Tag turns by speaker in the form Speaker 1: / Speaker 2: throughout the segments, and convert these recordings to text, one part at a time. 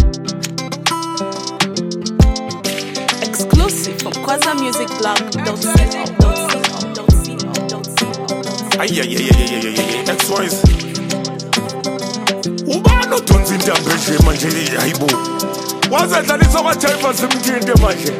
Speaker 1: Exclusive from KwazaMusicBlog.co.
Speaker 2: XYZ ubani udonsa intambo nje manje hayibo wazadlalisa amathayifa simthinte manje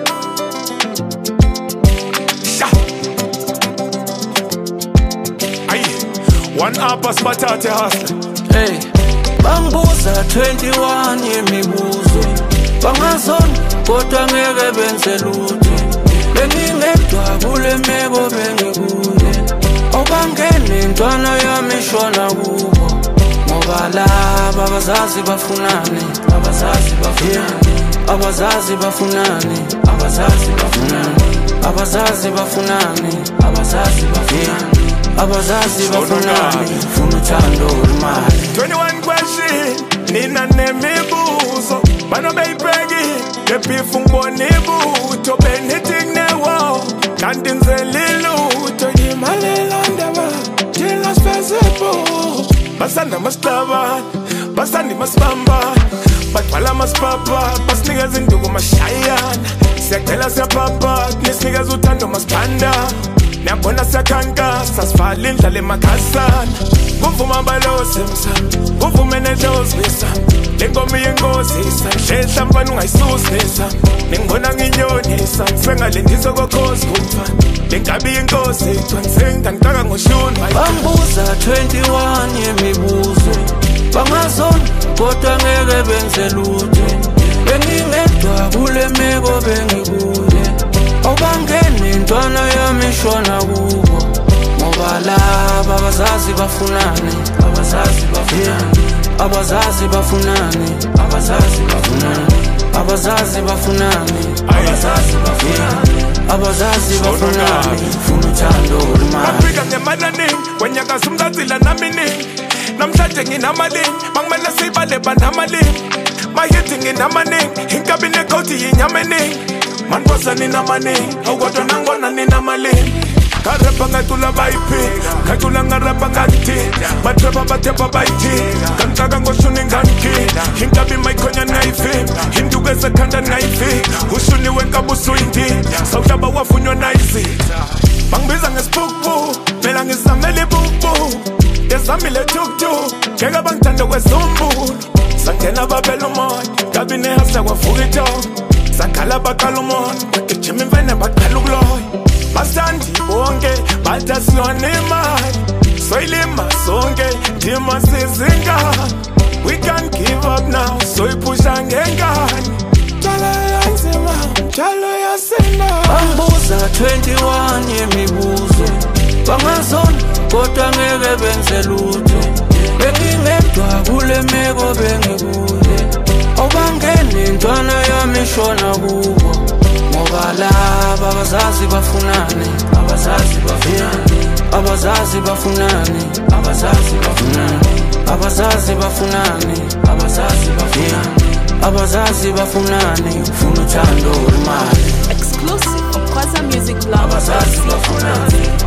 Speaker 2: one up asiphathathe hustle.
Speaker 3: Hey, bangibuza 21 yemibuzo bangazona kodwa ngeke benze lutho bengingedwa kule meko bengikuye obangene intwana yami ishona kubo ngoba laba abazazi bafunani abazazi bafunani abazazi bafunani abazazi bafunani abazazi bafunani abazazi bafunani abazazi bafunani funa uthando olumali
Speaker 2: 21 question nina nemibuzo bano beyibheki lebifu ngibona ibutho benitting newo kanti nzelilutho yimalela ndaba thina sifezepho basanda masitaba basandi masibamba batwala masipapa basinikeza induku mashayana siyacela siyapapa nisinikeza uthando masipanda niyabona siyakhankasa sivala indlala emakhasana kuvuma balozi msam kuvume nedlozi besam lenkomo yengozisa nhlehla mfana ungayisusa ningibona nginyonisa sengalendisa kokhozi kumfana lenkabi yenkosi ngicanga ngoshuni
Speaker 3: bangibuza 21 yemibuzo bangazona kodwa ngeke benze lutho bengingedwa kule meko bengikuye obangene intwana yami ishona kubo ngoba laba abazazi bafunani abazazi bafunani abazazi bafunani abazazi bafunani abazazi bafunani abazazi bafunani abazazi bafunani funa uthando olumali
Speaker 2: Afrika ngemanani wenyakaza umzazila naminingi namhlanje nginamalingi bangimele siyibale banamalingi mayithi nginamaningi inkabi nekoti yinyameningi manbosa ninamaningi awukodwa nangona ninamalingi karapa ngatula bayiphi ngatula ngarapa ngathi batrapa bathepa bayithi kancaka ngoshuni nganki inkabi mayikhonya nayifi induku esekhanda nayifi ushuni wenkabi usuyindi sawuhlaba wafunywa nayizitha bangibiza ngesipukpu phela ngizamele ibukpu ezamile tuktuk ngeke bangithanda kwezumbulu sangena babela umoya kabi nehasla kwavuka ito sakhala baqala umoya bagijima imfene baqala ukuloya basandi bonke bathi asiyona imali soyilima sonke ndima sizingane we can't give up now soyiphusha ngengane njalo yanzima njalo yasinda
Speaker 3: bangibuza 21 yemibuzo bangazona kodwa ngeke benze lutho bengingedwa kule meko bengikuye obangene intwana yami ishona kubo ngoba laba abazazi bafunani abazazi bafunani abazazi bafunani abazazi bafunani abazazi bafunani abazazi bafunani abazazi bafunani funa uthando olumali
Speaker 1: Exclusive from KwazaMusicBlog.co.
Speaker 3: abazazi bafunani